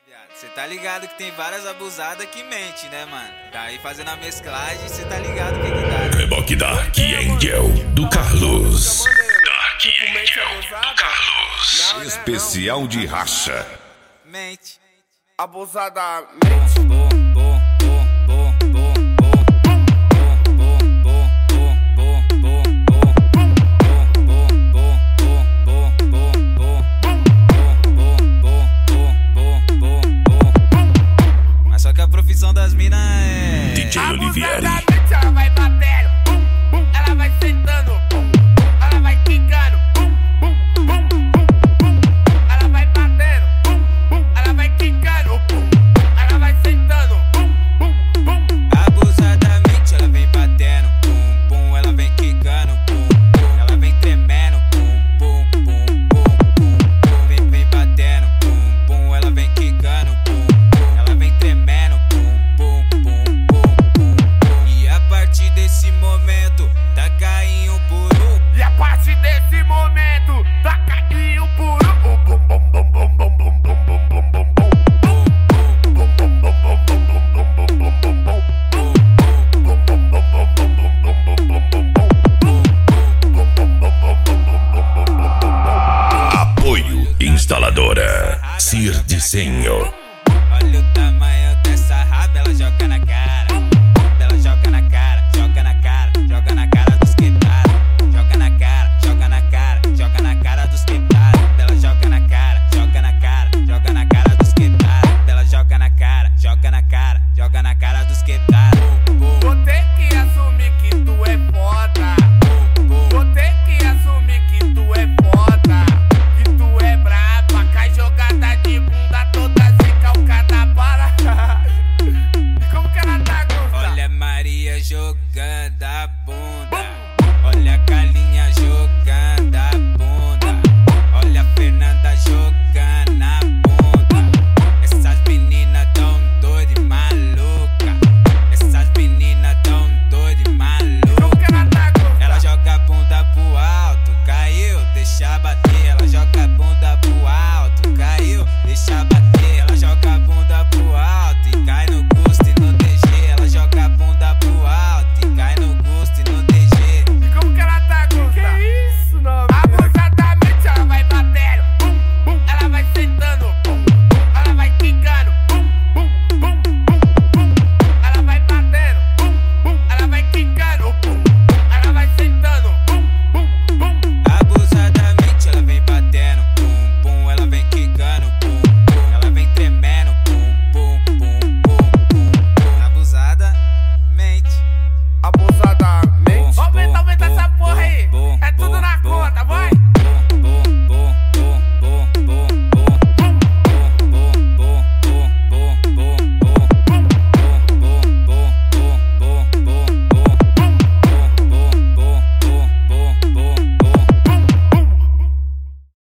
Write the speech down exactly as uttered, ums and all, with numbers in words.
Cê tá ligado que tem várias abusadas que mente, né, mano? Daí fazendo a mesclagem, cê tá ligado o que que dá, né? Reboque Dark Angel do Carlos. Dark Tipo, mente Angel abusada? do Carlos. Não, né, Especial de racha. Mente. Abusadamente. Bom, bom, bom, bom, bom, bom. Bom, bom, bom, bom, bom, bom. Bom, bom, bom, bom, bom, bom. Bom, bom, bom, bom, bom, bom. Mas só que a profissão das minas é D J Olivieri. Abusadamente ela vai batendo, bum, bum, ela vai sentando, bum, bum, ela vai quicando, bum, bum, bum, bum, bum. Ela vai batendo, bum, bum, ela vai quicando, bum, ela vai sentando, bum, bum, bum. abusadamente, ela vem batendo, bum, bum, ela vem quicando, bum, bum, ela vem tremendo, bum, bum, bum, bum, bum, bum, vem, vem batendo, bum, bum, ela vem quicando, bum, bum, ela vem tremendo, bum, bum, bum, bum, bum, bum. E a partir desse momento, tá caindo por um. E a partir desse momento, tá caindo por um. Bum, bum, bum, bum, bum, bum, bum, bum, bum, bum, bum. Bum, bum, bum, bum, bum, bum, bum, bum, bum, bum, bum, bum. Bum, bum, bum, bum, bum, bum, bum, bum, bum, bum, bum, bum. Bum, bum, bum, bum, bum, bum, bum, bum, bum, bum. Apoio Instaladora Cir Desenho. Olha o tamanho dessa raba, ela joga na cara.